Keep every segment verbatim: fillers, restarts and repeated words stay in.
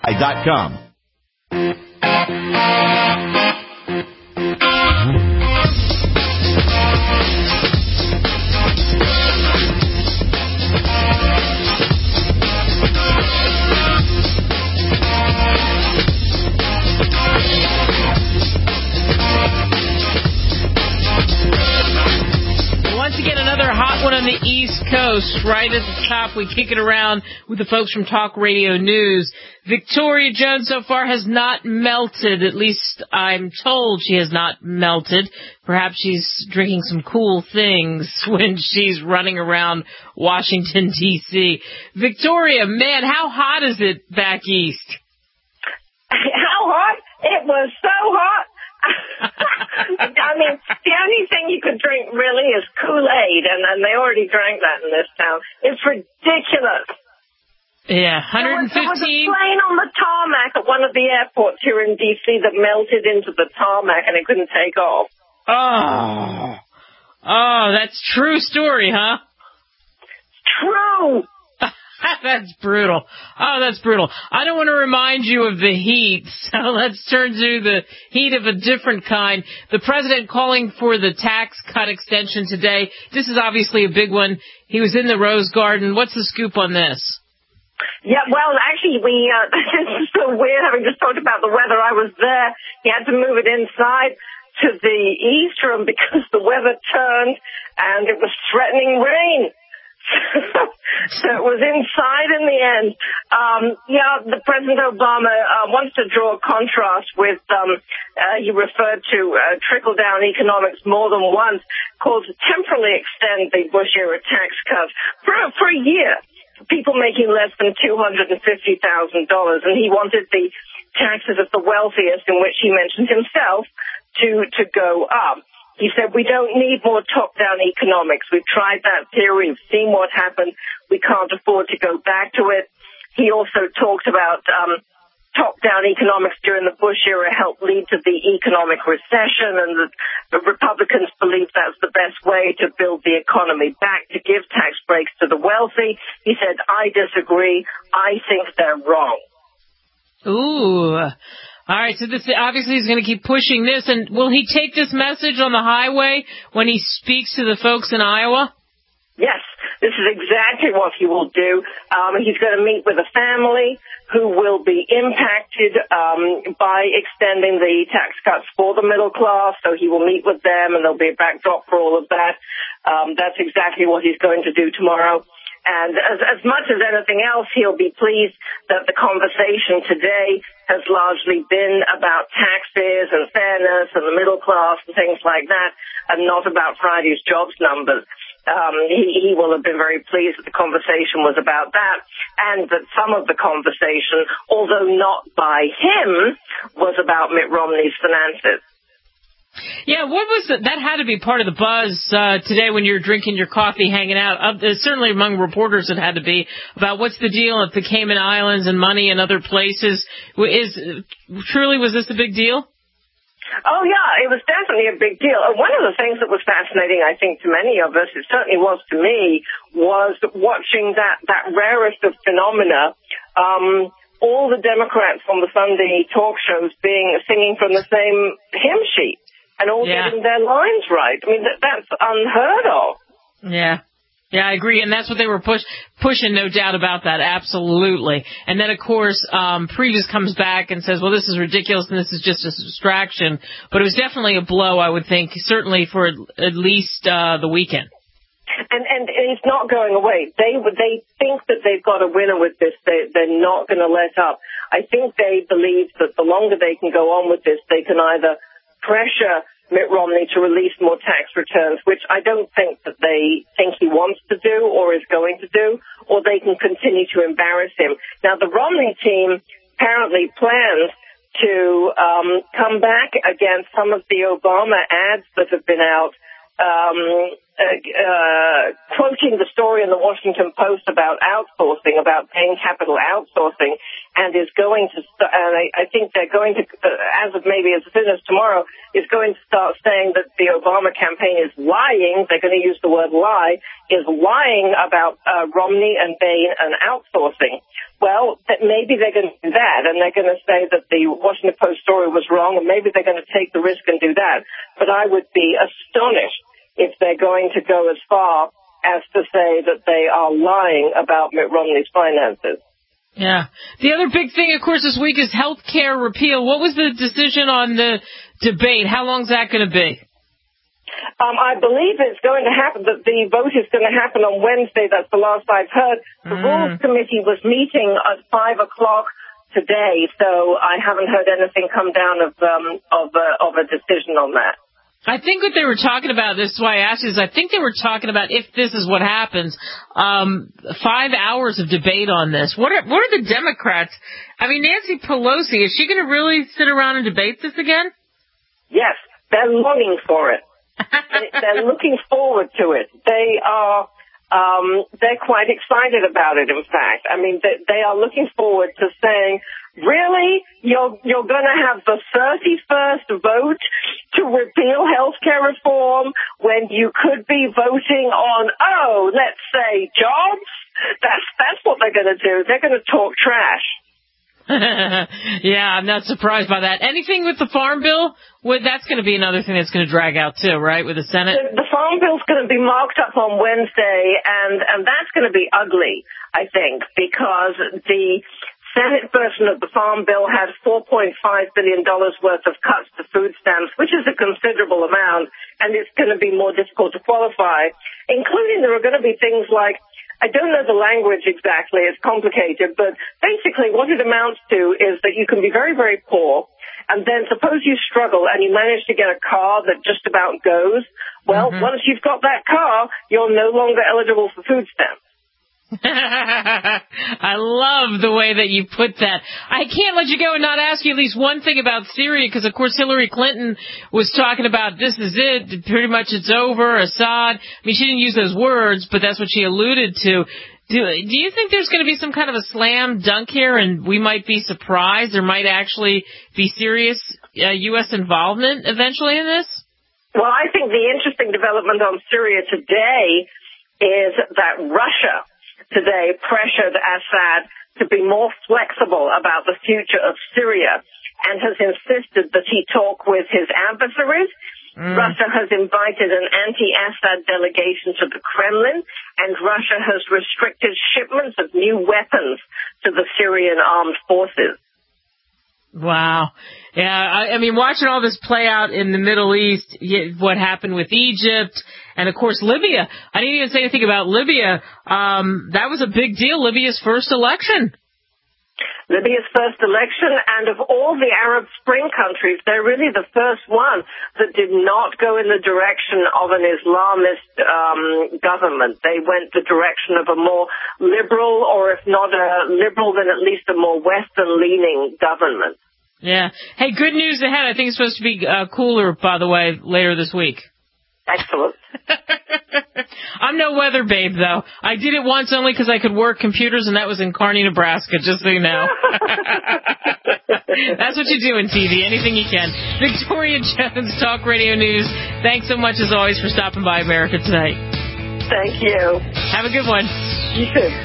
dot com. On the East Coast, right at the top, we kick it around with the folks from Talk Radio News. Victoria Jones so far has not melted. At least I'm told she has not melted. Perhaps she's drinking some cool things when she's running around Washington, D C Victoria, man, how hot is it back east? How hot? It was so hot. I mean, the only thing you could drink really is Kool-Aid, and, and they already drank that in this town. It's ridiculous. Yeah, one hundred fifteen. There was, there was a plane on the tarmac at one of the airports here in D C that melted into the tarmac, and it couldn't take off. Oh, oh, that's true story, huh? True. That's brutal. Oh, that's brutal. I don't want to remind you of the heat, so let's turn to the heat of a different kind. The president calling for the tax cut extension today. This is obviously a big one. He was in the Rose Garden. What's the scoop on this? Yeah, well, actually, we, uh, this is so weird having just talked about the weather. I was there. He had to move it inside to the East Room because the weather turned and it was threatening rain. So it was inside in the end. Um, yeah, the President Obama uh, wants to draw a contrast with, um, uh, he referred to uh, trickle-down economics more than once, called to temporarily extend the Bush-era tax cuts for, for a year for people making less than two hundred fifty thousand dollars. And he wanted the taxes of the wealthiest, in which he mentioned himself, to, to go up. He said, we don't need more top-down economics. We've tried that theory. We've seen what happened. We can't afford to go back to it. He also talked about um, top-down economics during the Bush era helped lead to the economic recession, and the, the Republicans believe that's the best way to build the economy back, to give tax breaks to the wealthy. He said, I disagree. I think they're wrong. Ooh. All right, so this obviously he's going to keep pushing this. And will he take this message on the highway when he speaks to the folks in Iowa? Yes, this is exactly what he will do. Um, he's going to meet with a family who will be impacted um, by extending the tax cuts for the middle class. So he will meet with them, and there'll be a backdrop for all of that. Um, that's exactly what he's going to do tomorrow. And as, as much as anything else, he'll be pleased that the conversation today has largely been about taxes and fairness and the middle class and things like that, and not about Friday's jobs numbers. Um, he, he will have been very pleased that the conversation was about that, and that some of the conversation, although not by him, was about Mitt Romney's finances. Yeah, what was the, that had to be part of the buzz uh, today when you're drinking your coffee, hanging out. Uh, certainly among reporters, it had to be about what's the deal at the Cayman Islands and money and other places. Is truly was this a big deal? Oh, yeah, it was definitely a big deal. And one of the things that was fascinating, I think, to many of us, it certainly was to me, was watching that, that rarest of phenomena. Um, all the Democrats on the Sunday talk shows being singing from the same hymn sheet. And all yeah. getting their lines right. I mean, that, that's unheard of. Yeah. Yeah, I agree. And that's what they were push, pushing, no doubt about that. Absolutely. And then, of course, um, Previous comes back and says, well, this is ridiculous and this is just a distraction. But it was definitely a blow, I would think, certainly for at least uh, the weekend. And, and it's not going away. They they think that they've got a winner with this. They, they're not going to let up. I think they believe that the longer they can go on with this, they can either pressure Mitt Romney to release more tax returns, which I don't think that they think he wants to do or is going to do, or they can continue to embarrass him. Now, the Romney team apparently plans to um, come back against some of the Obama ads that have been out, um, uh, quoting the story in the Washington Post about outsourcing, about paying capital outsourcing, and is going to, st- and I, I think they're going to, uh, as of maybe as soon as tomorrow, is going to start saying that the Obama campaign is lying. They're going to use the word lie, is lying about uh, Romney and Bain and outsourcing. Well, that maybe they're going to do that, and they're going to say that the Washington Post story was wrong, and maybe they're going to take the risk and do that. But I would be astonished if they're going to go as far as to say that they are lying about Mitt Romney's finances. Yeah. The other big thing, of course, this week is health care repeal. What was the decision on the debate? How long is that going to be? Um, I believe it's going to happen, that the vote is going to happen on Wednesday. That's the last I've heard. The mm. Rules Committee was meeting at five o'clock today, so I haven't heard anything come down of, um, of, a, of a decision on that. I think what they were talking about, this is why I asked you, is I think they were talking about, if this is what happens, um, five hours of debate on this. What are, what are the Democrats? I mean, Nancy Pelosi, is she going to really sit around and debate this again? Yes, they're longing for it. They're looking forward to it. They are, um, they're quite excited about it, in fact. I mean, they, they are looking forward to saying, really? You're, you're going to have the thirty-first vote to repeal health care reform when you could be voting on, oh, let's say jobs? That's, that's what they're going to do. They're going to talk trash. Yeah, I'm not surprised by that. Anything with the Farm Bill? Well, that's going to be another thing that's going to drag out, too, right, with the Senate? The, the Farm Bill's going to be marked up on Wednesday, and, and that's going to be ugly, I think, because the Senate version of the Farm Bill has four point five billion dollars worth of cuts to food stamps, which is a considerable amount, and it's going to be more difficult to qualify, including there are going to be things like, I don't know the language exactly, it's complicated, but basically what it amounts to is that you can be very, very poor, and then suppose you struggle and you manage to get a car that just about goes. Well, mm-hmm. once you've got that car, you're no longer eligible for food stamps. I love the way that you put that. I can't let you go and not ask you at least one thing about Syria, because, of course, Hillary Clinton was talking about this is it, pretty much it's over, Assad. I mean, she didn't use those words, but that's what she alluded to. Do, do you think there's going to be some kind of a slam dunk here, and we might be surprised? There might actually be serious uh, U S involvement eventually in this? Well, I think the interesting development on Syria today is that Russia today pressured Assad to be more flexible about the future of Syria and has insisted that he talk with his adversaries. Mm. Russia has invited an anti-Assad delegation to the Kremlin, and Russia has restricted shipments of new weapons to the Syrian armed forces. Wow. Yeah, I, I mean, watching all this play out in the Middle East, what happened with Egypt, and, of course, Libya. I didn't even say anything about Libya. Um, that was a big deal, Libya's first election. Libya's first election, and of all the Arab Spring countries, they're really the first one that did not go in the direction of an Islamist um, government. They went the direction of a more liberal, or if not a liberal, then at least a more Western-leaning government. Yeah. Hey, good news ahead. I think it's supposed to be uh, cooler, by the way, later this week. Excellent. I'm no weather babe, though. I did it once only because I could work computers, and that was in Kearney, Nebraska, just so you know. That's what you do in T V, anything you can. Victoria Jones, Talk Radio News. Thanks so much, as always, for stopping by America Tonight. Thank you. Have a good one. You too.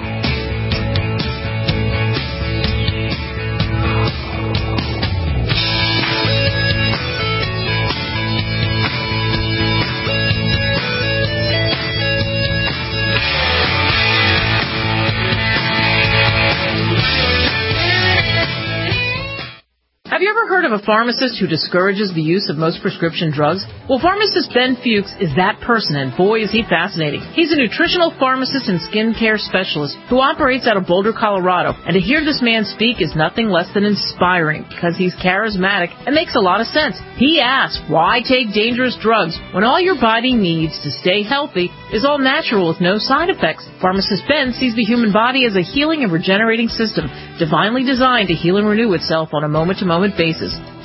Have you ever heard of a pharmacist who discourages the use of most prescription drugs? Well, pharmacist Ben Fuchs is that person, and boy, is he fascinating. He's a nutritional pharmacist and skincare specialist who operates out of Boulder, Colorado, and to hear this man speak is nothing less than inspiring because he's charismatic and makes a lot of sense. He asks, why take dangerous drugs when all your body needs to stay healthy is all natural with no side effects? Pharmacist Ben sees the human body as a healing and regenerating system, divinely designed to heal and renew itself on a moment-to-moment basis.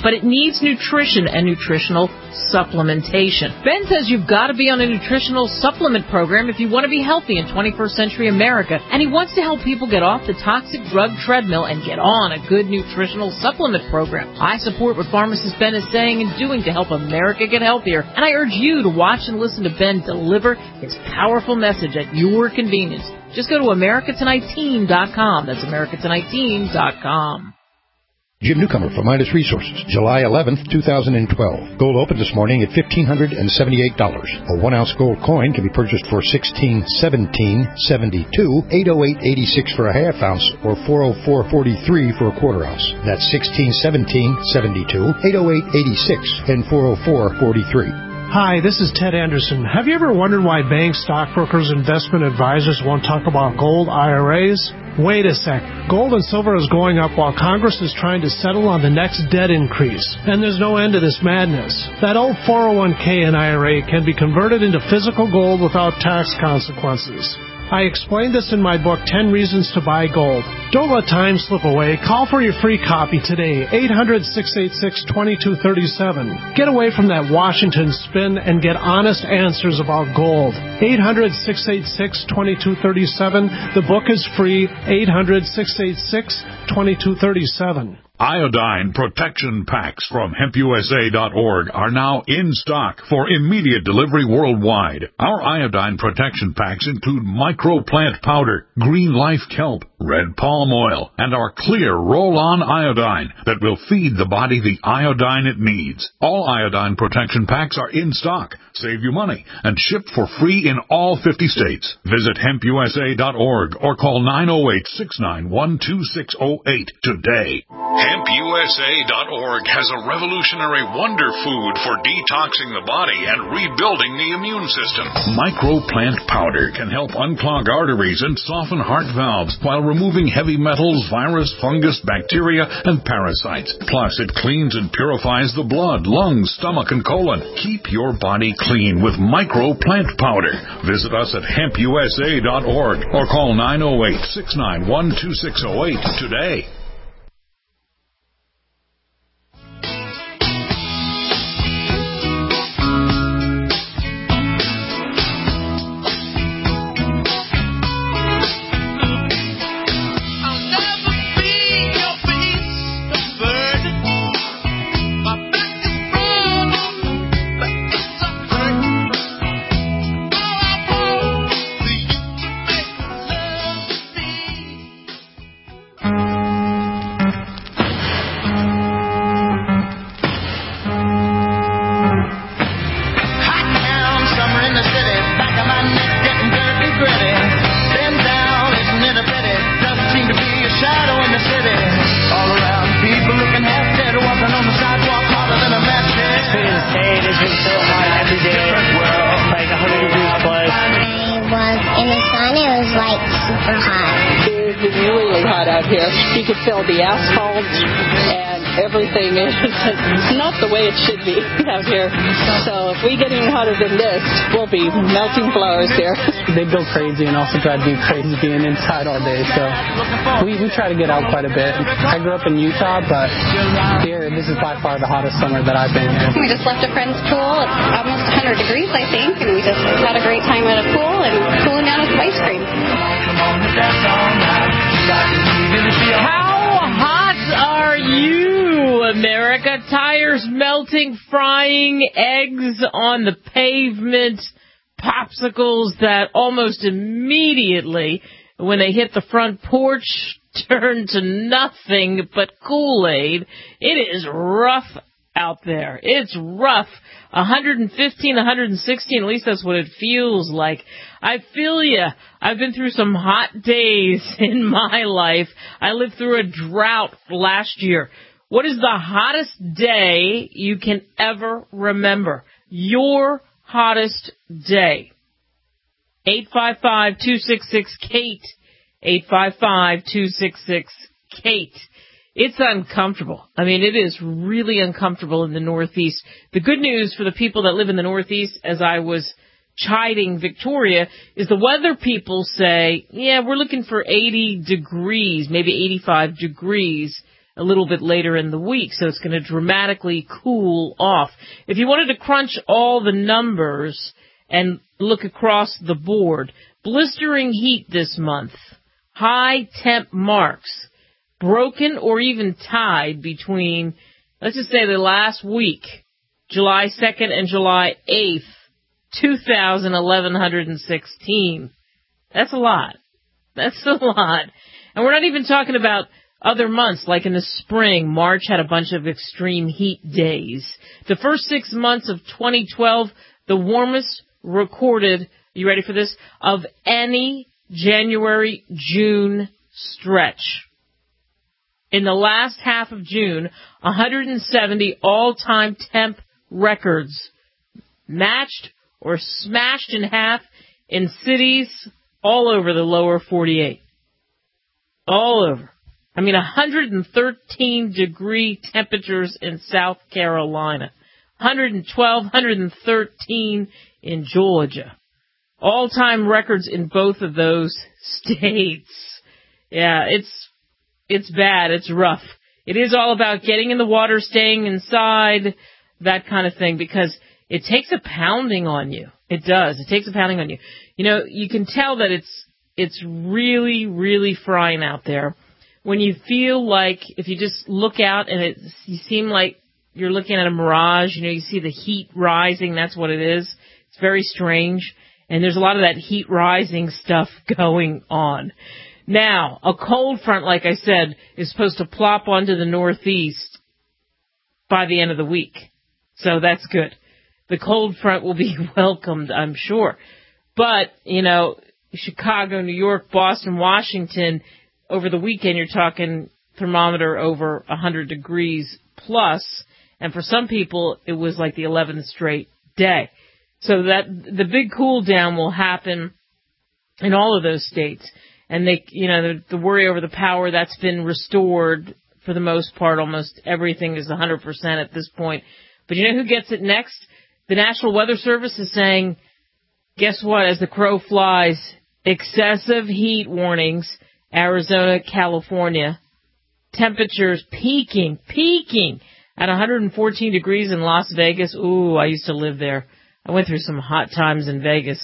but it needs nutrition and nutritional supplementation. Ben says you've got to be on a nutritional supplement program if you want to be healthy in twenty-first century America, and he wants to help people get off the toxic drug treadmill and get on a good nutritional supplement program. I support what pharmacist Ben is saying and doing to help America get healthier, and I urge you to watch and listen to Ben deliver his powerful message at your convenience. Just go to America Tonight Team dot com. That's America Tonight Team dot com. Jim Newcomer from Midas Resources, July eleventh, two thousand twelve. Gold opened this morning at one thousand five hundred seventy-eight dollars. A one-ounce gold coin can be purchased for sixteen seventeen seventy-two, eight oh eight eighty-six for a half ounce, or four oh four forty-three for a quarter ounce. That's sixteen seventeen seventy-two, eight oh eight eighty-six, and four oh four forty-three. Hi, this is Ted Anderson. Have you ever wondered why banks, stockbrokers, investment advisors won't talk about gold I R As? Wait a sec. Gold and silver is going up while Congress is trying to settle on the next debt increase. And there's no end to this madness. That old four oh one k and I R A can be converted into physical gold without tax consequences. I explained this in my book, ten Reasons to Buy Gold. Don't let time slip away. Call for your free copy today, eight hundred, six eight six, two two three seven. Get away from that Washington spin and get honest answers about gold. eight hundred, six eight six, two two three seven. The book is free, eight hundred, six eight six, two two three seven. Iodine protection packs from hemp U S A dot org are now in stock for immediate delivery worldwide. Our iodine protection packs include microplant powder, green life kelp, red palm oil, and our clear roll-on iodine that will feed the body the iodine it needs. All iodine protection packs are in stock, save you money, and shipped for free in all fifty states. Visit hemp U S A dot org or call nine oh eight, six nine one, two six oh eight today. hemp U S A dot org has a revolutionary wonder food for detoxing the body and rebuilding the immune system. Microplant powder can help unclog arteries and soften heart valves while removing heavy metals, virus, fungus, bacteria, and parasites. Plus, it cleans and purifies the blood, lungs, stomach, and colon. Keep your body clean with microplant powder. Visit us at hemp U S A dot org or call nine oh eight, six nine one, two six oh eight today. The asphalt and everything is not the way it should be out here. So if we get any hotter than this, we'll be melting flowers here. They go crazy and also try to be crazy being inside all day. So we, we try to get out quite a bit. I grew up in Utah, but here, this is by far the hottest summer that I've been here. We just left a friend's pool. It's almost one hundred degrees, I think, and we just had a great time at a pool and cooling down with some ice cream. How hot are you, America? Tires melting, frying, eggs on the pavement, popsicles that almost immediately, when they hit the front porch, turn to nothing but Kool-Aid. It is rough out there. It's rough. one hundred fifteen, one hundred sixteen, at least that's what it feels like. I feel ya. I've been through some hot days in my life. I lived through a drought last year. What is the hottest day you can ever remember? Your hottest day. eight five five, two six six, Kate. eight five five, two six six, Kate. It's uncomfortable. I mean, it is really uncomfortable in the Northeast. The good news for the people that live in the Northeast, as I was chiding Victoria, is the weather people say, yeah, we're looking for eighty degrees, maybe eighty-five degrees a little bit later in the week, so it's going to dramatically cool off. If you wanted to crunch all the numbers and look across the board, blistering heat this month, high temp marks, broken or even tied between, let's just say the last week, July second and July eighth, two thousand eleven sixteen. That's a lot. That's a lot. And we're not even talking about other months, like in the spring. March had a bunch of extreme heat days. The first six months of twenty twelve, the warmest recorded, you ready for this, of any January-June stretch. In the last half of June, one hundred seventy all-time temp records matched or smashed in half in cities all over the lower forty-eight. All over. I mean, one hundred thirteen degree temperatures in South Carolina. one hundred twelve, one hundred thirteen in Georgia. All-time records in both of those states. Yeah, it's it's bad. It's rough. It is all about getting in the water, staying inside, that kind of thing, because it takes a pounding on you. It does. It takes a pounding on you. You know, you can tell that it's it's really, really frying out there when you feel like if you just look out and it you seem like you're looking at a mirage. You know, you see the heat rising. That's what it is. It's very strange. And there's a lot of that heat rising stuff going on. Now, a cold front, like I said, is supposed to plop onto the Northeast by the end of the week. So that's good. The cold front will be welcomed, I'm sure. But, you know, Chicago, New York, Boston, Washington, over the weekend you're talking thermometer over one hundred degrees plus. And for some people, it was like the eleventh straight day. So that the big cool down will happen in all of those states. And they, you know, the, the worry over the power, that's been restored for the most part. Almost everything is one hundred percent at this point. But you know who gets it next? The National Weather Service is saying, guess what? As the crow flies, excessive heat warnings, Arizona, California, temperatures peaking, peaking at one hundred fourteen degrees in Las Vegas. Ooh, I used to live there. I went through some hot times in Vegas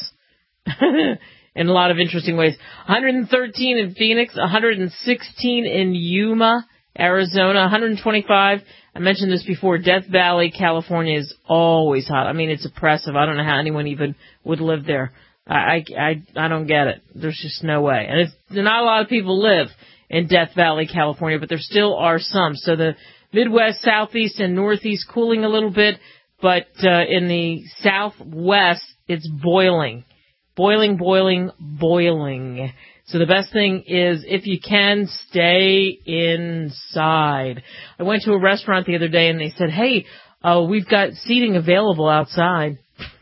in a lot of interesting ways. one hundred thirteen in Phoenix, one hundred sixteen in Yuma, Arizona, one hundred twenty-five. I mentioned this before. Death Valley, California is always hot. I mean, it's oppressive. I don't know how anyone even would live there. I, I, I don't get it. There's just no way. And it's, not a lot of people live in Death Valley, California, but there still are some. So the Midwest, Southeast, and Northeast cooling a little bit, but uh, in the Southwest, it's boiling. Boiling, boiling, boiling. So the best thing is, if you can, stay inside. I went to a restaurant the other day, and they said, hey, uh, we've got seating available outside.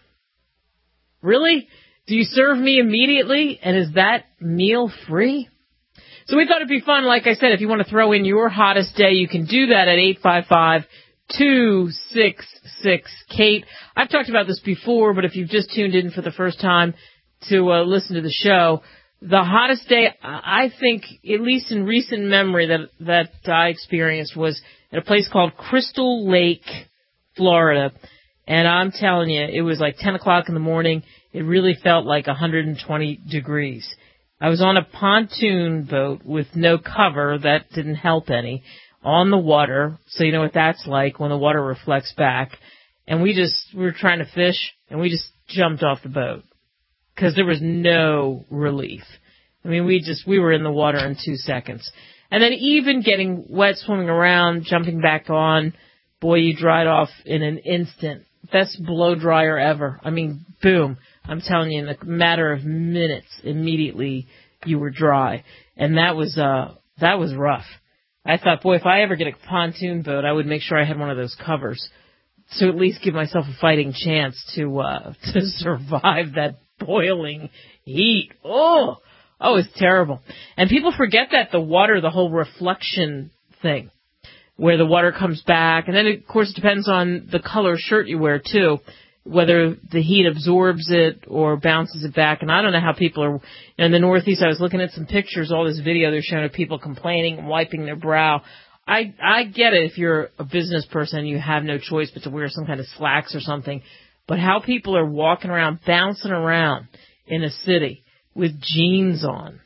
Really? Do you serve me immediately? And is that meal free? So we thought it'd be fun. Like I said, if you want to throw in your hottest day, you can do that at eight five five, two six six, Kate. I've talked about this before, but if you've just tuned in for the first time to uh, listen to the show, the hottest day, I think, at least in recent memory that that I experienced, was at a place called Crystal Lake, Florida. And I'm telling you, it was like ten o'clock in the morning. It really felt like one hundred twenty degrees. I was on a pontoon boat with no cover. That didn't help any. On the water, so you know what that's like when the water reflects back. And we just, we were trying to fish, and we just jumped off the boat because there was no relief. I mean, we just, we were in the water in two seconds. And then even getting wet, swimming around, jumping back on, boy, you dried off in an instant. Best blow dryer ever. I mean, boom. I'm telling you, in a matter of minutes, immediately you were dry. And that was, uh, that was rough. I thought, boy, if I ever get a pontoon boat, I would make sure I had one of those covers to at least give myself a fighting chance to, uh, to survive that boiling heat. Oh, oh, it's terrible. And people forget that the water, the whole reflection thing, where the water comes back. And then, of course, it depends on the color shirt you wear, too, whether the heat absorbs it or bounces it back. And I don't know how people are, you know, in the Northeast. I was looking at some pictures, all this video they're showing of people complaining and wiping their brow. I I get it if you're a business person and you have no choice but to wear some kind of slacks or something. But how people are walking around, bouncing around in a city with jeans on.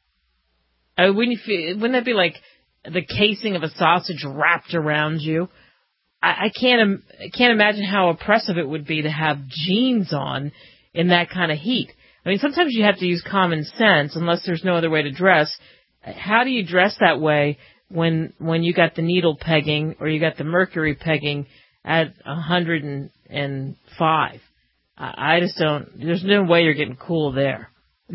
I mean, wouldn't, you feel, wouldn't that be like the casing of a sausage wrapped around you? I, I can't I can't imagine how oppressive it would be to have jeans on in that kind of heat. I mean, sometimes you have to use common sense unless there's no other way to dress. How do you dress that way when when you got the needle pegging or you got the mercury pegging at one hundred five? I just don't, there's no way you're getting cool there.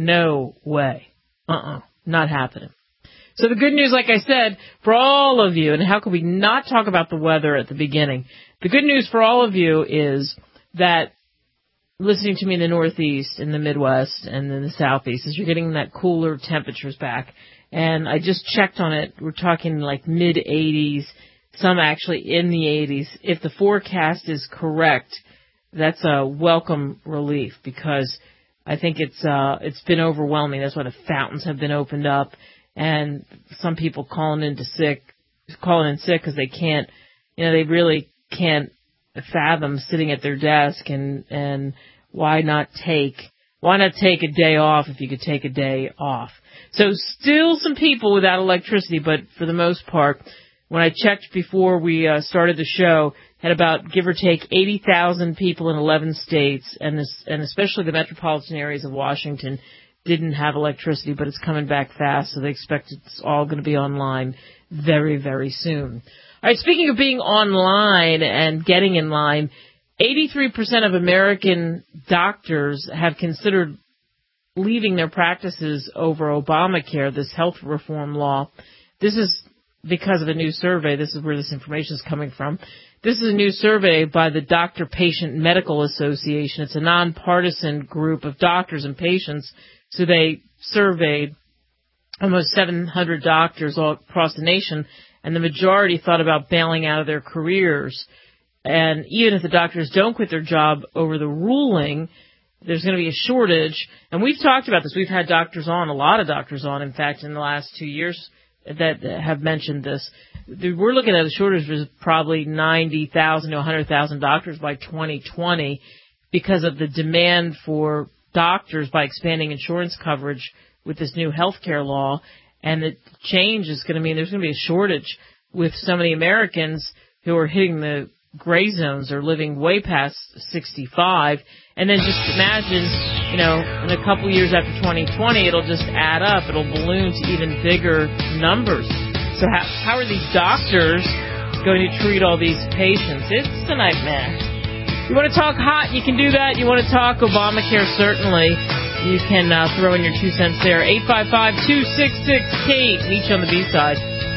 No way. Uh-uh. Not happening. So the good news, like I said, for all of you, and how could we not talk about the weather at the beginning? The good news for all of you is that listening to me in the Northeast, in the Midwest, and in the Southeast, is you're getting that cooler temperatures back. And I just checked on it. We're talking like mid eighties, some actually in the eighties. If the forecast is correct, that's a welcome relief because I think it's uh, it's been overwhelming. That's why the fountains have been opened up, and some people calling in to sick, calling in sick because they can't, you know, they really can't fathom sitting at their desk. And and why not take why not take a day off if you could take a day off? So still some people without electricity, but for the most part, when I checked before we uh, started the show, had about, give or take, eighty thousand people in eleven states, and this, and especially the metropolitan areas of Washington didn't have electricity, but it's coming back fast, so they expect it's all going to be online very, very soon. All right, speaking of being online and getting in line, eighty-three percent of American doctors have considered leaving their practices over Obamacare, this health reform law. This is because of a new survey. This is where this information is coming from. This is a new survey by the Doctor Patient Medical Association. It's a nonpartisan group of doctors and patients. So they surveyed almost seven hundred doctors all across the nation, and the majority thought about bailing out of their careers. And even if the doctors don't quit their job over the ruling, there's going to be a shortage. And we've talked about this. We've had doctors on, a lot of doctors on, in fact, in the last two years that have mentioned this. We're looking at a shortage of probably ninety thousand to one hundred thousand doctors by twenty twenty because of the demand for doctors by expanding insurance coverage with this new health care law. And the change is going to mean there's going to be a shortage with so many Americans who are hitting the gray zones or living way past sixty-five. And then just imagine, you know, in a couple years after twenty twenty, it'll just add up. It'll balloon to even bigger numbers. So how, how are these doctors going to treat all these patients? It's a nightmare. You want to talk hot? You can do that. You want to talk Obamacare? Certainly. You can uh, throw in your two cents there. eight five five, two six six, Kate. Meet you on the B-side.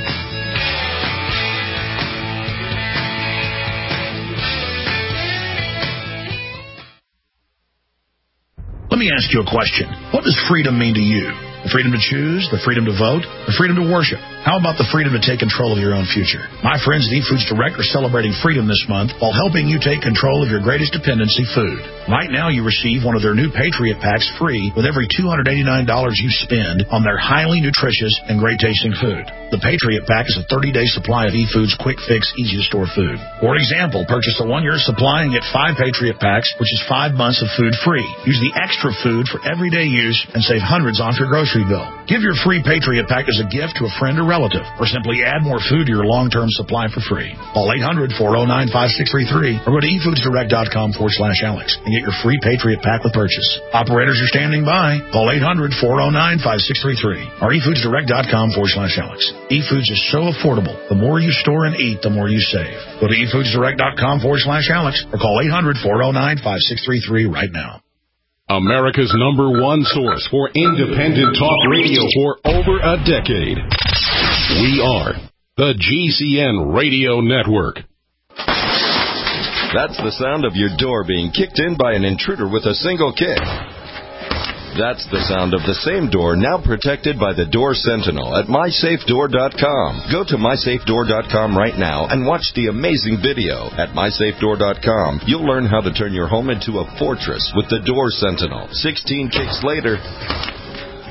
Let me ask you a question. What does freedom mean to you? The freedom to choose, the freedom to vote, the freedom to worship. How about the freedom to take control of your own future? My friends at eFoods Direct are celebrating freedom this month while helping you take control of your greatest dependency, food. Right now, you receive one of their new Patriot Packs free with every two hundred eighty-nine dollars you spend on their highly nutritious and great-tasting food. The Patriot Pack is a thirty-day supply of eFoods quick-fix, easy-to-store food. For example, purchase a one-year supply and get five Patriot Packs, which is five months of food free. Use the extra food for everyday use and save hundreds off your grocery bill. Give your free Patriot Pack as a gift to a friend or relative, or simply add more food to your long-term supply for free. Call eight hundred, four oh nine, five six three three or go to efoodsdirect.com forward slash Alex and get your free Patriot Pack with purchase. Operators are standing by. Call eight hundred, four oh nine, five six three three or efoodsdirect.com forward slash Alex. eFoods is so affordable. The more you store and eat, the more you save. Go to efoodsdirect.com forward slash Alex or call eight hundred, four oh nine, five six three three right now. America's number one source for independent talk radio for over a decade. We are the G C N Radio Network. That's the sound of your door being kicked in by an intruder with a single kick. That's the sound of the same door now protected by the Door Sentinel at my safe door dot com. Go to my safe door dot com right now and watch the amazing video. At my safe door dot com, you'll learn how to turn your home into a fortress with the Door Sentinel. sixteen kicks later,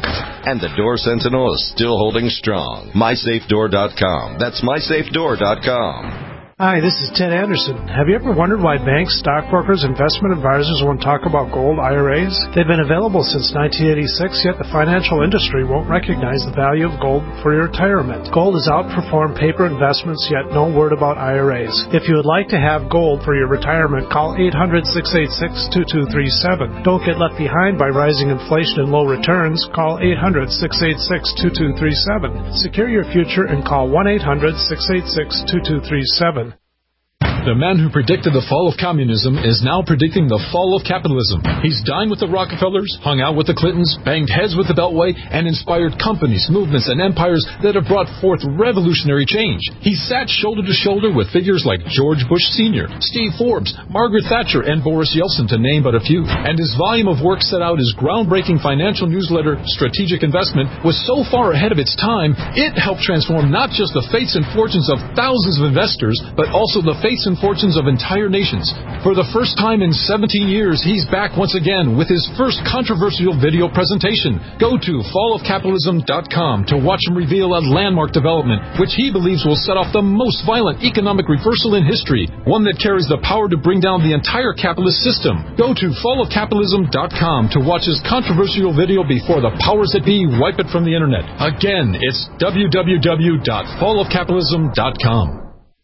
And the Door Sentinel is still holding strong. my safe door dot com. That's my safe door dot com. Hi, this is Ted Anderson. Have you ever wondered why banks, stockbrokers, investment advisors won't talk about gold I R As? They've been available since nineteen eighty-six, yet the financial industry won't recognize the value of gold for your retirement. Gold has outperformed paper investments, yet no word about I R As. If you would like to have gold for your retirement, call eight hundred, six eight six, two two three seven. Don't get left behind by rising inflation and low returns. Call eight hundred, six eight six, two two three seven. Secure your future and call one eight hundred, six eight six, two two three seven. The man who predicted the fall of communism is now predicting the fall of capitalism. He's dined with the Rockefellers, hung out with the Clintons, banged heads with the Beltway, and inspired companies, movements, and empires that have brought forth revolutionary change. He sat shoulder to shoulder with figures like George Bush Senior, Steve Forbes, Margaret Thatcher, and Boris Yeltsin, to name but a few. And his volume of work set out his groundbreaking financial newsletter, Strategic Investment, was so far ahead of its time, it helped transform not just the fates and fortunes of thousands of investors, but also the fates and fortunes of entire nations. For the first time in seventeen years, he's back once again with his first controversial video presentation. Go to fall of capitalism dot com to watch him reveal a landmark development, which he believes will set off the most violent economic reversal in history, one that carries the power to bring down the entire capitalist system. Go to fall of capitalism dot com to watch his controversial video before the powers that be wipe it from the internet. Again, it's w w w dot fall of capitalism dot com.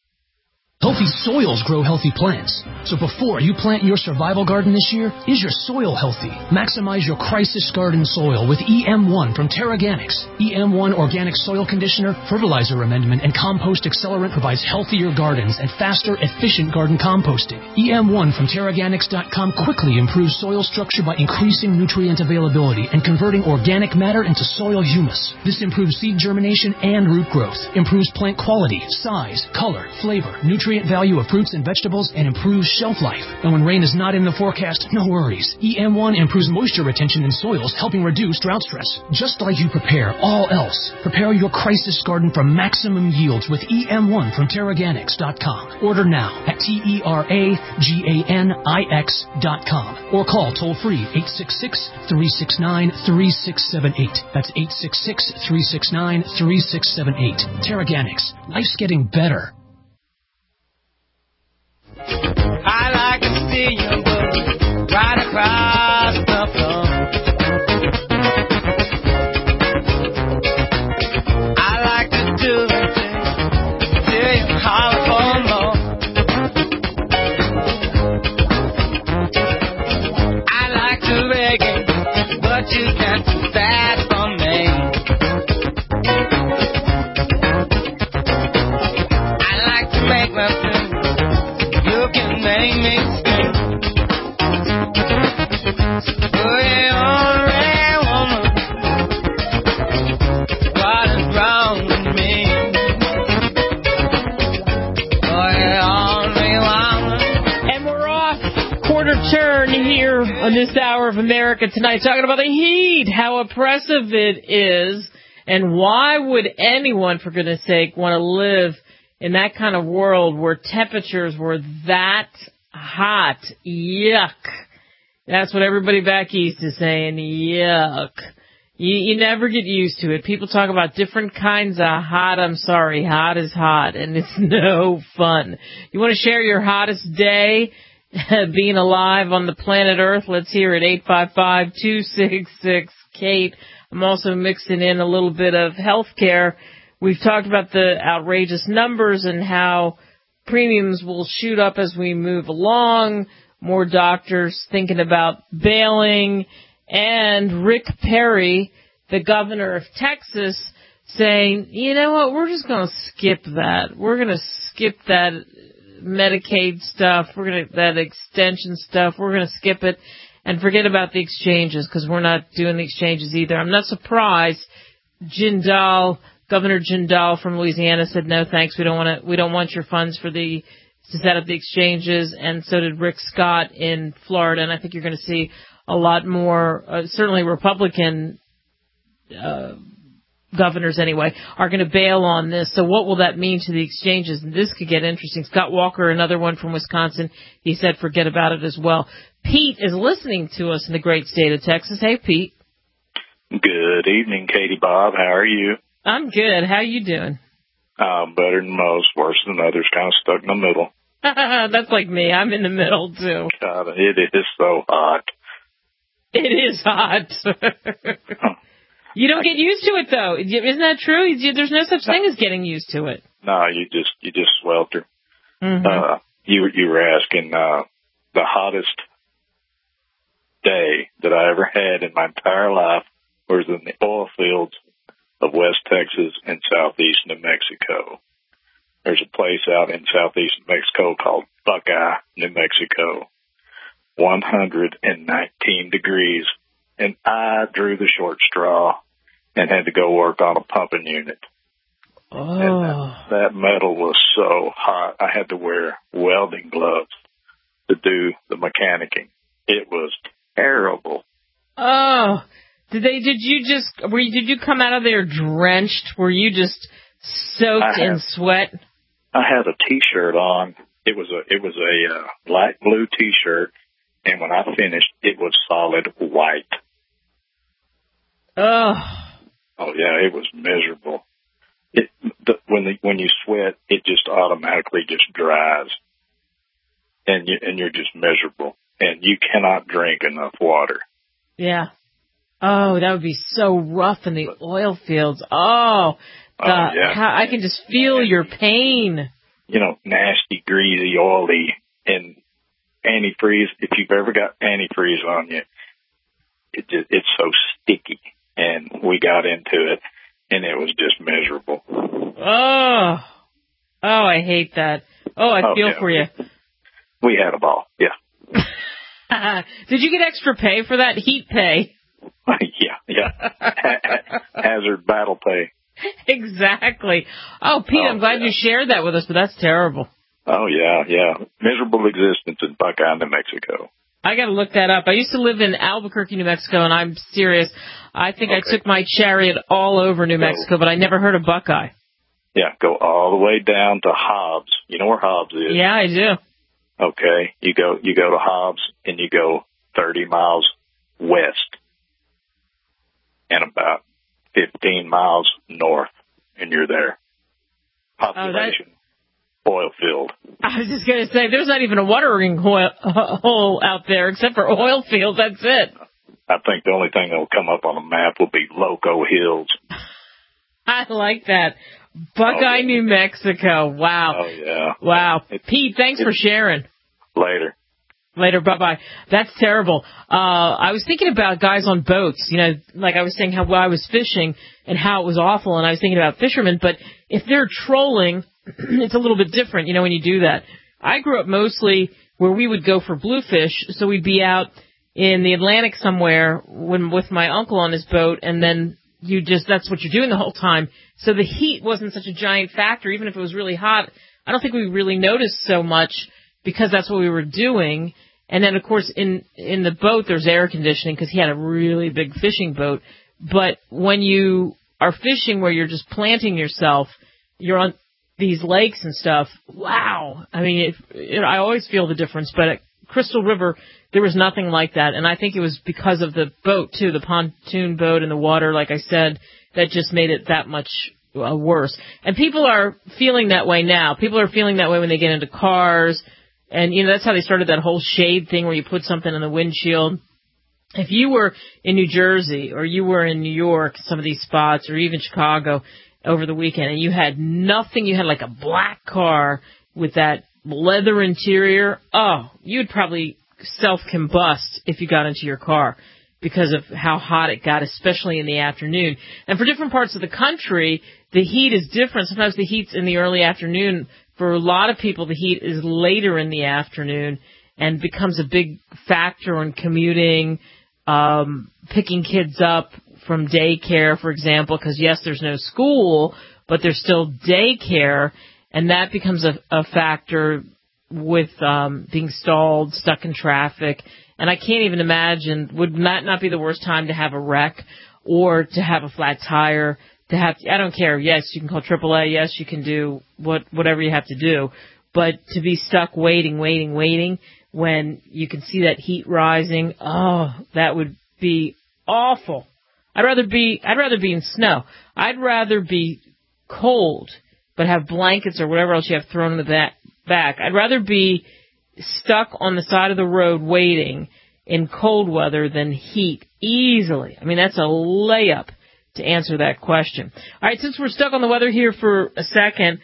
Healthy soils grow healthy plants. So before you plant your survival garden this year, is your soil healthy? Maximize your crisis garden soil with E M one from Terraganics. E M one Organic Soil Conditioner, Fertilizer Amendment, and Compost Accelerant provides healthier gardens and faster, efficient garden composting. E M one from Terraganics dot com quickly improves soil structure by increasing nutrient availability and converting organic matter into soil humus. This improves seed germination and root growth, improves plant quality, size, color, flavor, nutrient value of fruits and vegetables, and improves shelf life. And when rain is not in the forecast, no worries. E M one improves moisture retention in soils, helping reduce drought stress. Just like you prepare all else, prepare your crisis garden for maximum yields with E M one from Terraganics dot com. Order now at T E R A G A N I X dot com or call toll-free eight six six, three six nine, three six seven eight. That's eight six six, three six nine, three six seven eight. Terraganics. Life's getting better. I like to see you move right across the floor. I like to do the thing till you holler for more. I like to reggae, but you can't do that for me. I like to make my thing. You can make me scream. Oh, yeah, alright, woman. What is wrong with me? Oh, yeah, alright, woman. And we're off. Quarter turn here on this hour of America Tonight, talking about the heat, how oppressive it is, and why would anyone, for goodness sake, want to live in that kind of world where temperatures were that hot. Yuck. That's what everybody back east is saying. Yuck. You, you never get used to it. People talk about different kinds of hot. I'm sorry, hot is hot, and it's no fun. You want to share your hottest day being alive on the planet Earth? Let's hear it. eight five five, two six six, Kate. I'm also mixing in a little bit of health care. We've talked about the outrageous numbers and how premiums will shoot up as we move along, more doctors thinking about bailing, and Rick Perry, the governor of Texas, saying, you know what, we're just going to skip that. We're going to skip that Medicaid stuff, we're going to that extension stuff, we're going to skip it and forget about the exchanges because we're not doing the exchanges either. I'm not surprised. Jindal, Governor Jindal from Louisiana said, no, thanks. We don't want to, we don't want your funds for the, to set up the exchanges. And so did Rick Scott in Florida. And I think you're going to see a lot more, uh, certainly Republican, uh, governors anyway, are going to bail on this. So what will that mean to the exchanges? And this could get interesting. Scott Walker, another one from Wisconsin, he said forget about it as well. Pete is listening to us in the great state of Texas. Hey, Pete. Good Good evening, Katie Bob. How are you? I'm good. How you doing? Uh, better than most, worse than others, kind of stuck in the middle. That's like me. I'm in the middle, too. God, it is so hot. It is hot. You don't get used to it, though. Isn't that true? There's no such thing as getting used to it. No, you just you just swelter. Mm-hmm. Uh, you, you were asking uh, the hottest day that I ever had in my entire life was in the oil fields of West Texas and southeast New Mexico. There's a place out in southeast New Mexico called Buckeye, New Mexico. one hundred nineteen degrees. And I drew the short straw and had to go work on a pumping unit. Oh. And that, that metal was so hot, I had to wear welding gloves to do the mechanicking. It was terrible. Oh. Did they, did you just, were you, did you come out of there drenched? Were you just soaked in sweat? I had a t-shirt on. It was a, it was a uh, light blue t-shirt. And when I finished, it was solid white. Oh. Oh yeah, it was miserable. It, the, when the, when you sweat, it just automatically just dries. And you, and you're just miserable. And you cannot drink enough water. Yeah. Oh, that would be so rough in the oil fields. Oh, the, oh yeah. How, I can just feel your pain. You know, nasty, greasy, oily, and antifreeze. If you've ever got antifreeze on you, it just, it's so sticky. And we got into it, and it was just miserable. Oh, oh, I hate that. Oh, I oh, feel yeah. for you. We had a ball, yeah. Did you get extra pay for that? Heat pay? yeah, yeah. Hazard battle pay. Exactly. Oh, Pete, oh, I'm glad yeah. you shared that with us, but that's terrible. Oh, yeah, yeah. Miserable existence in Buckeye, New Mexico. I got to look that up. I used to live in Albuquerque, New Mexico, and I'm serious. I think okay. I took my chariot all over New Mexico, but I never heard of Buckeye. Yeah, go all the way down to Hobbs. You know where Hobbs is? Yeah, I do. Okay, you go you go to Hobbs, and you go thirty miles west and about fifteen miles north, and you're there. Population, oh, that... oil field. I was just going to say, there's not even a watering hole, hole out there except for oil fields. That's it. I think the only thing that will come up on a map will be Loco Hills. I like that. Buckeye, oh, yeah. New Mexico. Wow. Oh, yeah. Wow. It, Pete, thanks it, for sharing. Later. Later, bye-bye. That's terrible. Uh, I was thinking about guys on boats, you know, like I was saying how well I was fishing and how it was awful, and I was thinking about fishermen, but if they're trolling, it's a little bit different, you know, when you do that. I grew up mostly where we would go for bluefish, so we'd be out in the Atlantic somewhere when, with my uncle on his boat, and then you just, that's what you're doing the whole time. So the heat wasn't such a giant factor, even if it was really hot. I don't think we really noticed so much because that's what we were doing. And then, of course, in, in the boat, there's air conditioning because he had a really big fishing boat. But when you are fishing where you're just planting yourself, you're on these lakes and stuff, wow. I mean, it, it, I always feel the difference. But at Crystal River, there was nothing like that. And I think it was because of the boat, too, the pontoon boat and the water, like I said, that just made it that much uh, worse. And people are feeling that way now. People are feeling that way when they get into cars. And, you know, that's how they started that whole shade thing where you put something in the windshield. If you were in New Jersey or you were in New York, some of these spots, or even Chicago over the weekend, and you had nothing, you had like a black car with that leather interior, oh, you'd probably self-combust if you got into your car because of how hot it got, especially in the afternoon. And for different parts of the country, the heat is different. Sometimes the heat's in the early afternoon. For a lot of people, the heat is later in the afternoon and becomes a big factor in commuting, um, picking kids up from daycare, for example, because, yes, there's no school, but there's still daycare, and that becomes a, a factor with um, being stalled, stuck in traffic. And I can't even imagine, would that not be the worst time to have a wreck or to have a flat tire? To have, I don't care. Yes, you can call triple A. Yes, you can do what whatever you have to do. But to be stuck waiting, waiting, waiting when you can see that heat rising, oh, that would be awful. I'd rather be, I'd rather be in snow. I'd rather be cold, but have blankets or whatever else you have thrown in the back. back. I'd rather be stuck on the side of the road waiting in cold weather than heat easily. I mean, that's a layup to answer that question. All right, since we're stuck on the weather here for a second,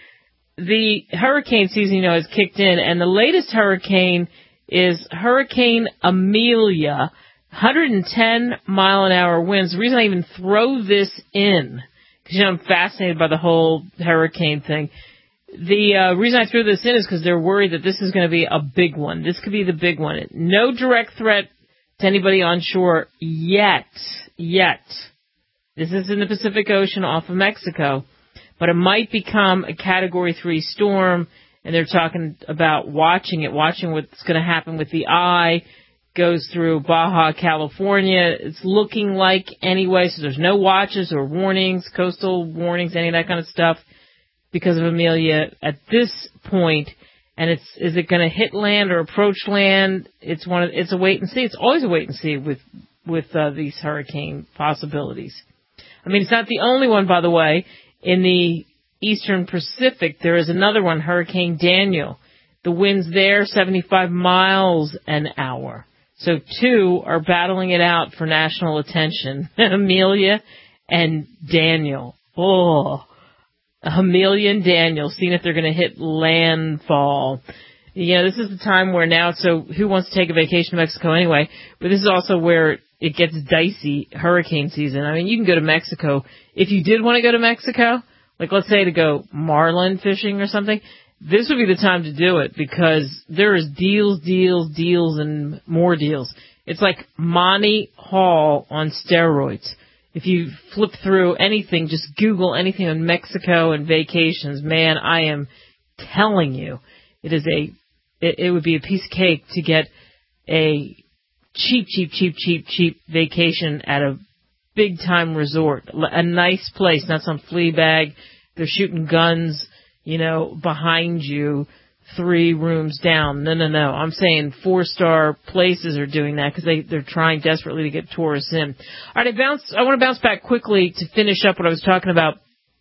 the hurricane season, you know, has kicked in, and the latest hurricane is Hurricane Amelia, one hundred ten mile an hour winds. The reason I even throw this in, because, you know, I'm fascinated by the whole hurricane thing. The uh, reason I threw this in is because they're worried that this is going to be a big one. This could be the big one. No direct threat to anybody on shore yet. Yet. This is in the Pacific Ocean off of Mexico. But it might become a Category three storm, and they're talking about watching it, watching what's going to happen with the eye. Goes through Baja, California. It's looking like anyway, so there's no watches or warnings, coastal warnings, any of that kind of stuff because of Amelia at this point. And it's, is it going to hit land or approach land? It's one of, it's a wait and see. It's always a wait and see with, with uh, these hurricane possibilities. I mean, it's not the only one, by the way. In the eastern Pacific, there is another one, Hurricane Daniel. The winds there, seventy-five miles an hour. So two are battling it out for national attention. Amelia and Daniel. Oh, Amelia and Daniel, seeing if they're going to hit landfall. You know, this is the time where now, so who wants to take a vacation to Mexico anyway? But this is also where it gets dicey, hurricane season. I mean, you can go to Mexico. If you did want to go to Mexico, like let's say to go marlin fishing or something, this would be the time to do it because there is deals, deals, deals, and more deals. It's like Monty Hall on steroids. If you flip through anything, just Google anything on Mexico and vacations. Man, I am telling you, it is a, it, it would be a piece of cake to get a cheap, cheap, cheap, cheap, cheap vacation at a big-time resort. A nice place, not some flea bag. They're shooting guns, you know, behind you, three rooms down. No, no, no. I'm saying four-star places are doing that because they, they're trying desperately to get tourists in. All right, I, bounce, I want to bounce back quickly to finish up what I was talking about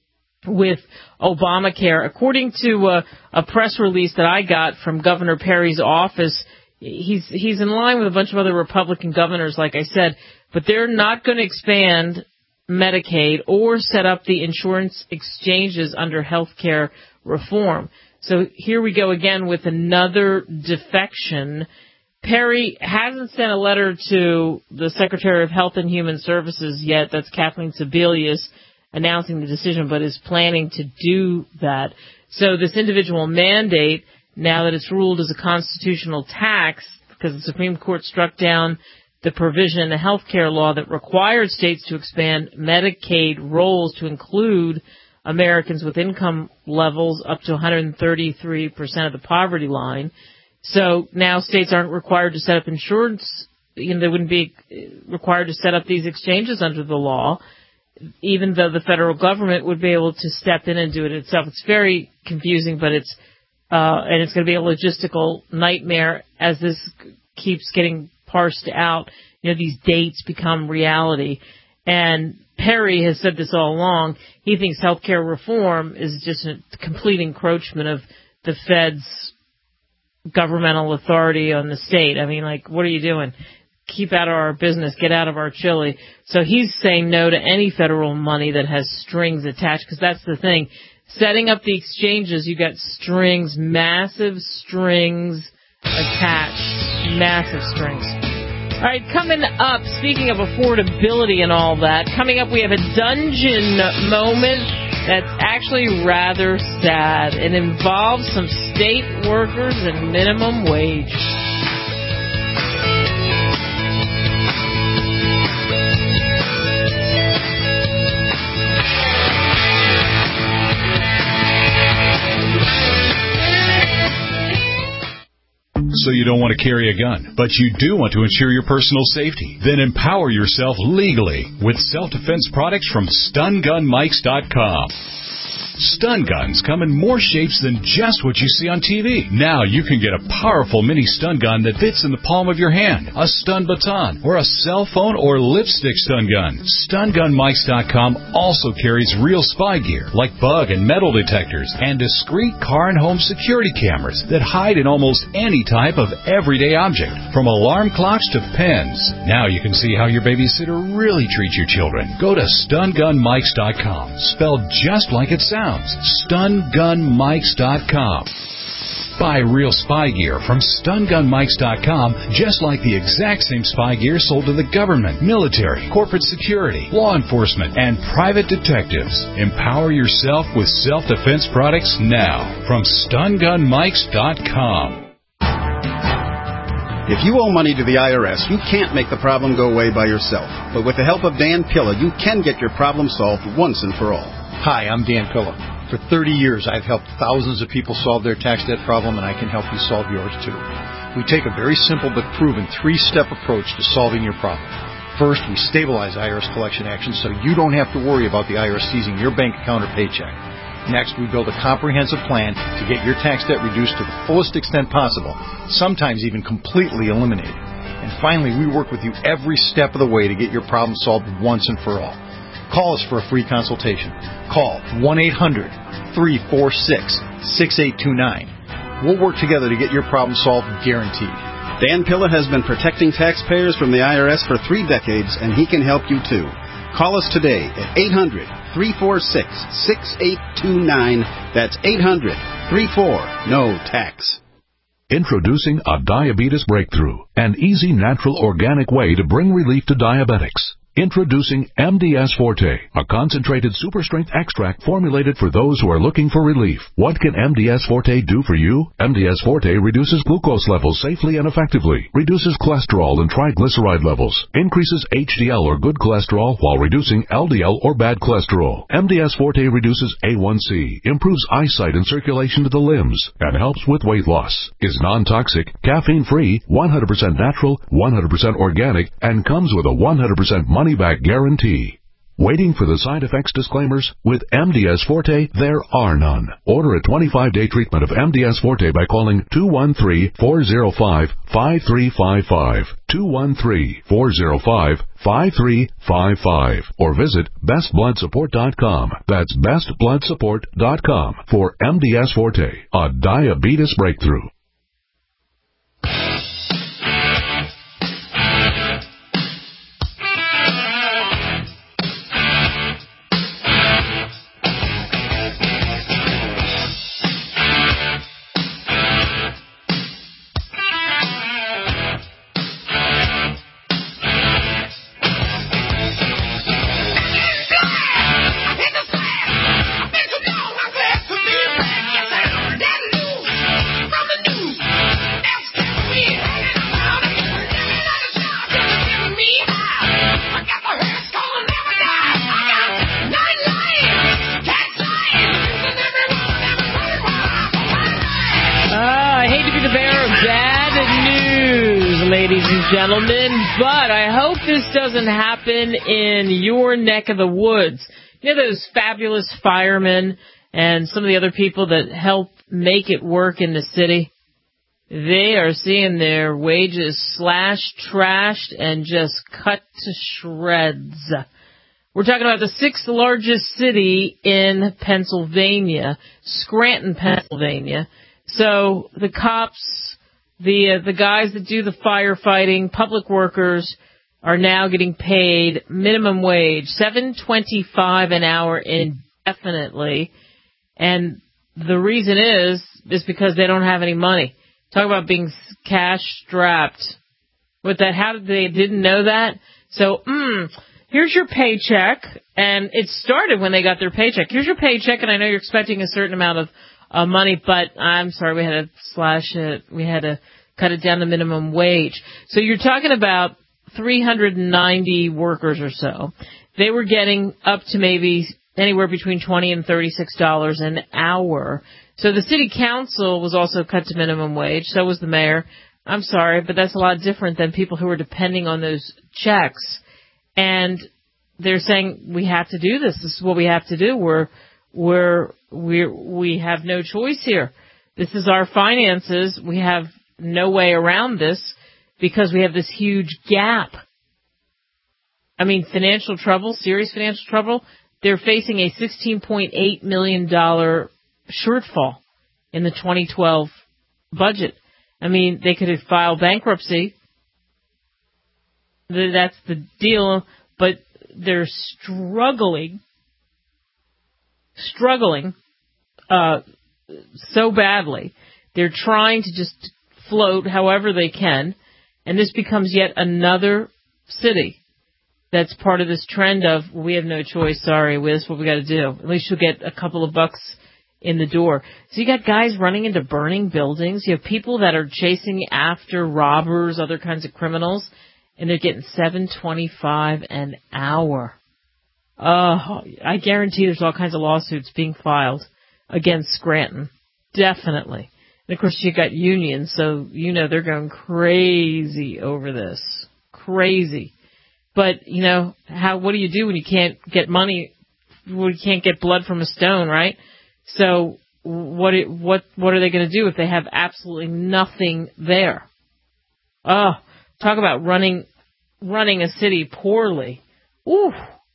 with Obamacare. According to uh, a press release that I got from Governor Perry's office, he's he's in line with a bunch of other Republican governors, like I said, but they're not going to expand Medicaid or set up the insurance exchanges under health care reform. So here we go again with another defection. Perry hasn't sent a letter to the Secretary of Health and Human Services yet. That's Kathleen Sebelius announcing the decision, but is planning to do that. So this individual mandate, now that it's ruled as a constitutional tax, because the Supreme Court struck down the provision in the health care law that required states to expand Medicaid rolls to include Americans with income levels up to one hundred thirty-three percent of the poverty line. So now states aren't required to set up insurance. You know, they wouldn't be required to set up these exchanges under the law, even though the federal government would be able to step in and do it itself. It's very confusing, but it's uh, and it's going to be a logistical nightmare as this keeps getting parsed out. You know, these dates become reality. And Perry has said this all along. He thinks healthcare reform is just a complete encroachment of the Fed's governmental authority on the state. I mean, like, what are you doing? Keep out of our business. Get out of our chili. So he's saying no to any federal money that has strings attached, because that's the thing. Setting up the exchanges, you got strings, massive strings attached, massive strings. All right, coming up, speaking of affordability and all that, coming up we have a dungeon moment that's actually rather sad. It involves some state workers and minimum wage. So you don't want to carry a gun, but you do want to ensure your personal safety. Then empower yourself legally with self-defense products from stun gun mics dot com. Stun guns come in more shapes than just what you see on T V. Now you can get a powerful mini stun gun that fits in the palm of your hand, a stun baton, or a cell phone or lipstick stun gun. stun gun mics dot com also carries real spy gear like bug and metal detectors and discreet car and home security cameras that hide in almost any type of everyday object, from alarm clocks to pens. Now you can see how your babysitter really treats your children. Go to stun gun mics dot com, spelled just like it sounds, stun gun mics dot com. Buy real spy gear from stun gun mics dot com, just like the exact same spy gear sold to the government, military, corporate security, law enforcement, and private detectives. Empower yourself with self-defense products now from stun gun mics dot com. If you owe money to the I R S, you can't make the problem go away by yourself. But with the help of Dan Pilla, you can get your problem solved once and for all. Hi, I'm Dan Pilla. For thirty years, I've helped thousands of people solve their tax debt problem, and I can help you solve yours too. We take a very simple but proven three-step approach to solving your problem. First, we stabilize I R S collection actions so you don't have to worry about the I R S seizing your bank account or paycheck. Next, we build a comprehensive plan to get your tax debt reduced to the fullest extent possible, sometimes even completely eliminated. And finally, we work with you every step of the way to get your problem solved once and for all. Call us for a free consultation. Call one eight hundred, three four six, six eight two nine. We'll work together to get your problem solved, guaranteed. Dan Pilla has been protecting taxpayers from the I R S for three decades, and he can help you too. Call us today at eight hundred, three four six, six eight two nine. That's eight hundred, three four, N O tax. Introducing a diabetes breakthrough, an easy, natural, organic way to bring relief to diabetics. Introducing M D S Forte, a concentrated super-strength extract formulated for those who are looking for relief. What can M D S Forte do for you? M D S Forte reduces glucose levels safely and effectively, reduces cholesterol and triglyceride levels, increases H D L or good cholesterol while reducing L D L or bad cholesterol. M D S Forte reduces A one C, improves eyesight and circulation to the limbs, and helps with weight loss. Is non-toxic, caffeine-free, one hundred percent natural, one hundred percent organic, and comes with a one hundred percent money-back guarantee. Waiting for the side effects disclaimers? With M D S Forte, there are none. Order a twenty-five day treatment of M D S Forte by calling two one three, four zero five, five three five five, two one three, four zero five, five three five five, or visit best blood support dot com. That's best blood support dot com for M D S Forte, a diabetes breakthrough. Gentlemen, but I hope this doesn't happen in your neck of the woods. You know those fabulous firemen and some of the other people that help make it work in the city? They are seeing their wages slashed, trashed, and just cut to shreds. We're talking about the sixth largest city in Pennsylvania, Scranton, Pennsylvania. So the cops... The uh, the guys that do the firefighting, public workers, are now getting paid minimum wage, seven twenty-five an hour indefinitely, and the reason is is because they don't have any money. Talk about being cash strapped. With that, how did they didn't know that? So, mm, here's your paycheck, and it started when they got their paycheck. Here's your paycheck, and I know you're expecting a certain amount of Uh, money, but I'm sorry, we had to slash it. We had to cut it down to minimum wage. So you're talking about three hundred ninety workers or so. They were getting up to maybe anywhere between twenty and thirty-six dollars an hour. So the city council was also cut to minimum wage. So was the mayor. I'm sorry, but that's a lot different than people who are depending on those checks. And they're saying, we have to do this. This is what we have to do. We're we're, we we have no choice here. This is our finances. We have no way around this because we have this huge gap. I mean, financial trouble, serious financial trouble. They're facing a sixteen point eight million dollars shortfall in the twenty twelve budget. I mean, they could have filed bankruptcy. That's the deal, but they're struggling, struggling uh, so badly. They're trying to just float however they can, and this becomes yet another city that's part of this trend of, we have no choice, sorry, this is what we got to do. At least you'll get a couple of bucks in the door. So you got guys running into burning buildings. You have people that are chasing after robbers, other kinds of criminals, and they're getting seven twenty-five an hour. Oh, I guarantee there's all kinds of lawsuits being filed against Scranton. Definitely. And of course you got unions, so you know they're going crazy over this. Crazy. But, you know, how, what do you do when you can't get money, when you can't get blood from a stone, right? So what, it, what, what are they going to do if they have absolutely nothing there? Oh, talk about running, running a city poorly. Ooh.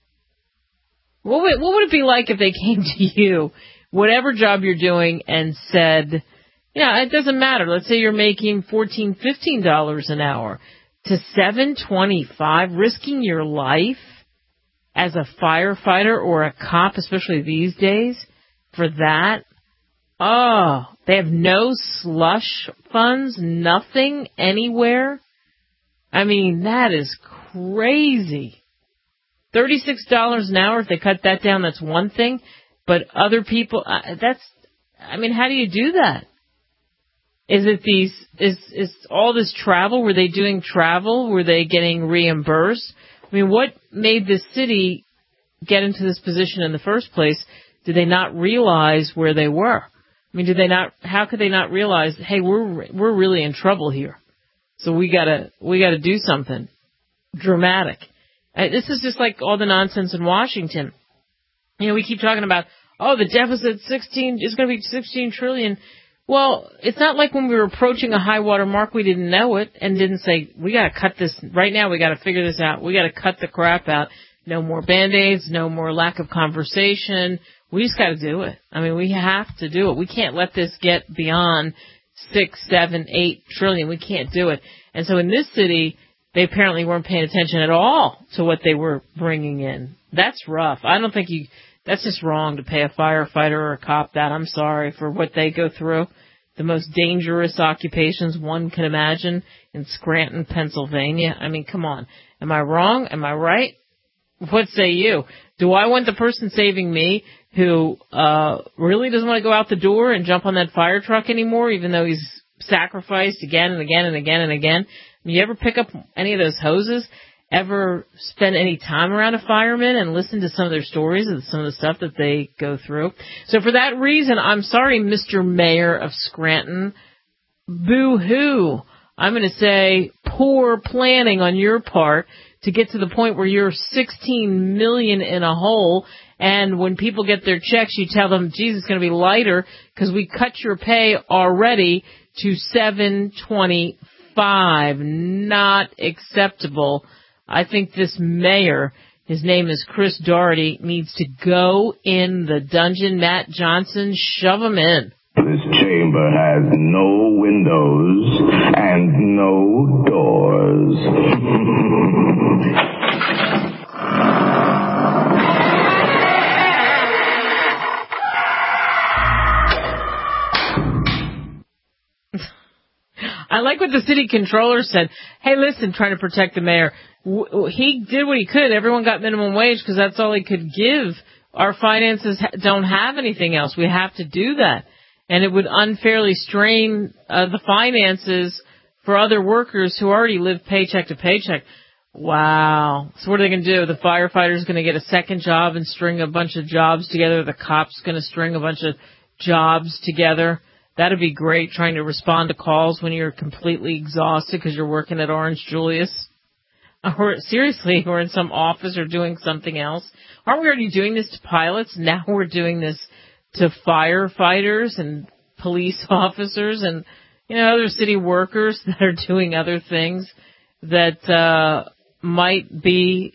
What would, what would it be like if they came to you, whatever job you're doing, and said, yeah, it doesn't matter. Let's say you're making fourteen dollars, fifteen dollars an hour. To seven twenty-five, risking your life as a firefighter or a cop, especially these days, for that. Oh, they have no slush funds, nothing anywhere. I mean, that is crazy. thirty-six dollars an hour, if they cut that down, that's one thing. But other people, uh, that's, I mean, how do you do that? Is it these, is, is all this travel? Were they doing travel? Were they getting reimbursed? I mean, what made this city get into this position in the first place? Did they not realize where they were? I mean, did they not, how could they not realize, hey, we're, we're really in trouble here. So we gotta, we gotta do something dramatic. Uh, this is just like all the nonsense in Washington. You know, we keep talking about, oh, the deficit sixteen is going to be sixteen trillion. Well, it's not like when we were approaching a high water mark, we didn't know it and didn't say, we got to cut this right now. We got to figure this out. We got to cut the crap out. No more Band-Aids, no more lack of conversation. We just got to do it. I mean, we have to do it. We can't let this get beyond six, seven, eight trillion. We can't do it. And so in this city, they apparently weren't paying attention at all to what they were bringing in. That's rough. I don't think you, that's just wrong to pay a firefighter or a cop that. I'm sorry for what they go through. The most dangerous occupations one can imagine in Scranton, Pennsylvania. I mean, come on. Am I wrong? Am I right? What say you? Do I want the person saving me who uh really doesn't want to go out the door and jump on that fire truck anymore, even though he's sacrificed again and again and again and again? I mean, you ever pick up any of those hoses? Ever spend any time around a fireman and listen to some of their stories and some of the stuff that they go through? So for that reason, I'm sorry, Mister Mayor of Scranton. Boo-hoo. I'm going to say poor planning on your part to get to the point where you're sixteen million dollars in a hole, and when people get their checks, you tell them, geez, it's going to be lighter because we cut your pay already to seven twenty-five. Not acceptable. I think this mayor, his name is Chris Doherty, needs to go in the dungeon. Matt Johnson, shove him in. This chamber has no windows and no doors. I like what the city controller said. Hey, listen, trying to protect the mayor. He did what he could. Everyone got minimum wage because that's all he could give. Our finances don't have anything else. We have to do that. And it would unfairly strain uh, the finances for other workers who already live paycheck to paycheck. Wow. So what are they going to do? The firefighter's going to get a second job and string a bunch of jobs together. The cop's going to string a bunch of jobs together. That'd be great, trying to respond to calls when you're completely exhausted because you're working at Orange Julius. or seriously, or in some office or doing something else. Aren't we already doing this to pilots? Now we're doing this to firefighters and police officers and, you know, other city workers that are doing other things that uh might be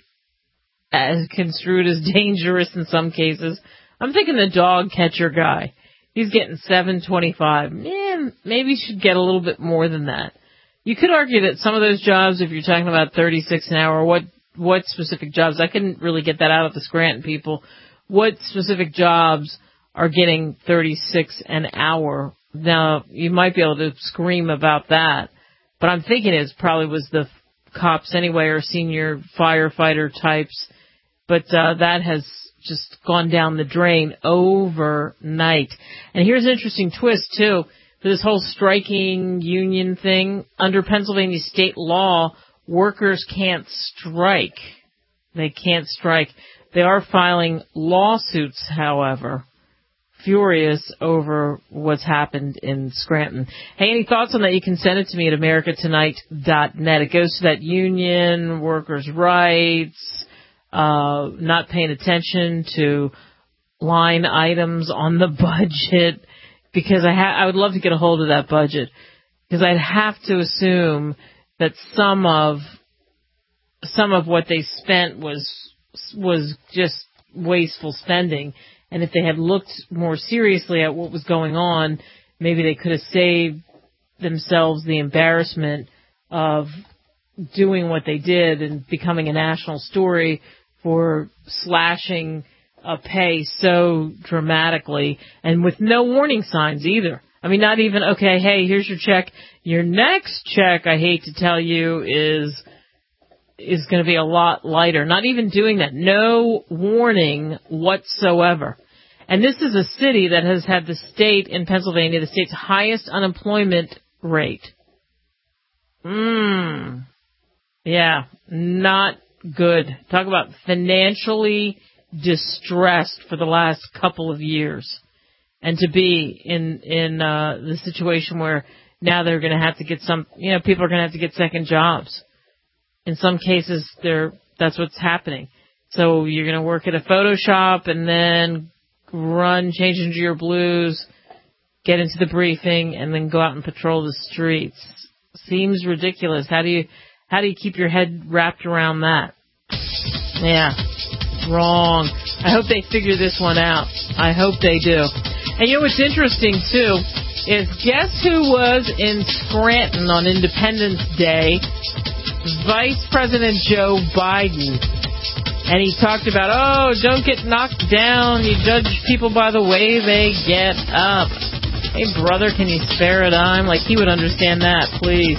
as construed as dangerous in some cases. I'm thinking the dog catcher guy. He's getting seven twenty-five. Yeah, maybe he should get a little bit more than that. You could argue that some of those jobs, if you're talking about thirty-six an hour, what what specific jobs? I couldn't really get that out of the Scranton people. What specific jobs are getting thirty-six an hour? Now, you might be able to scream about that, but I'm thinking it probably was the cops anyway, or senior firefighter types, but uh, that has just gone down the drain overnight. And here's an interesting twist, too, for this whole striking union thing. Under Pennsylvania state law, workers can't strike. They can't strike. They are filing lawsuits, however, furious over what's happened in Scranton. Hey, any thoughts on that? You can send it to me at america tonight dot net. It goes to that union, workers' rights, uh, not paying attention to line items on the budget, because I ha- I would love to get a hold of that budget, because I'd have to assume that some of some of what they spent was was just wasteful spending. And if they had looked more seriously at what was going on, maybe they could have saved themselves the embarrassment of doing what they did and becoming a national story for slashing a pay so dramatically and with no warning signs either. I mean, not even, okay, hey, here's your check. Your next check, I hate to tell you, is is going to be a lot lighter. Not even doing that. No warning whatsoever. And this is a city that has had the state in Pennsylvania, the state's highest unemployment rate. Mmm. Yeah, not good. Talk about financially distressed for the last couple of years. And to be in, in, uh, the situation where now they're going to have to get some, you know, people are going to have to get second jobs. In some cases, they're, that's what's happening. So you're going to work at a photo shop and then run, change into your blues, get into the briefing, and then go out and patrol the streets. Seems ridiculous. How do you, how do you keep your head wrapped around that? Yeah. Wrong. I hope they figure this one out. I hope they do. And you know what's interesting, too, is guess who was in Scranton on Independence Day? Vice President Joe Biden. And he talked about, oh, don't get knocked down. You judge people by the way they get up. Hey, brother, can you spare a dime? Like, he would understand that, please.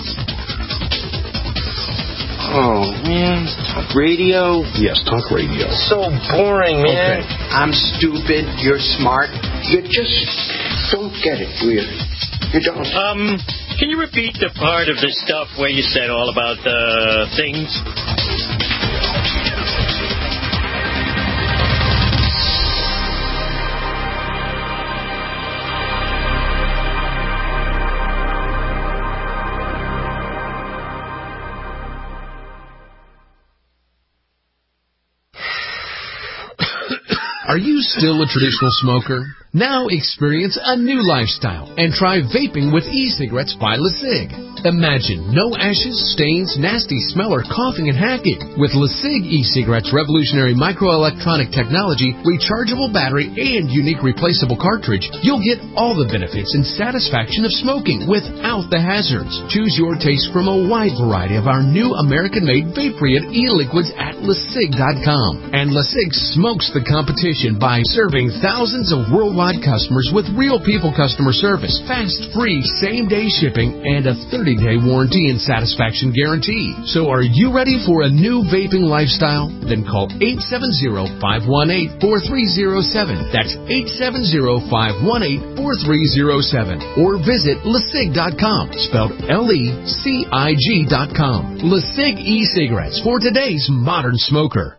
Oh, man. Talk radio? Yes, talk radio. So boring, man. Okay. I'm stupid. You're smart. You just don't get it, do you? You don't. Um, can you repeat the part of the stuff where you said all about the uh, things? Are you still a traditional smoker? Now experience a new lifestyle and try vaping with e-cigarettes by LeSig. Imagine no ashes, stains, nasty smell, or coughing and hacking. With LeSig e-cigarettes' revolutionary microelectronic technology, rechargeable battery, and unique replaceable cartridge, you'll get all the benefits and satisfaction of smoking without the hazards. Choose your taste from a wide variety of our new American-made vape-free e-liquids at LeSig dot com. And LeSig smokes the competition by serving thousands of worldwide customers with real people customer service, fast, free, same-day shipping, and a thirty-day warranty and satisfaction guarantee. So are you ready for a new vaping lifestyle? Then call eight seven zero, five one eight, four three zero seven. That's eight seven zero, five one eight, four three zero seven. Or visit LeSig dot com, spelled L E C I G dot com. LeSig e-cigarettes for today's modern smoker.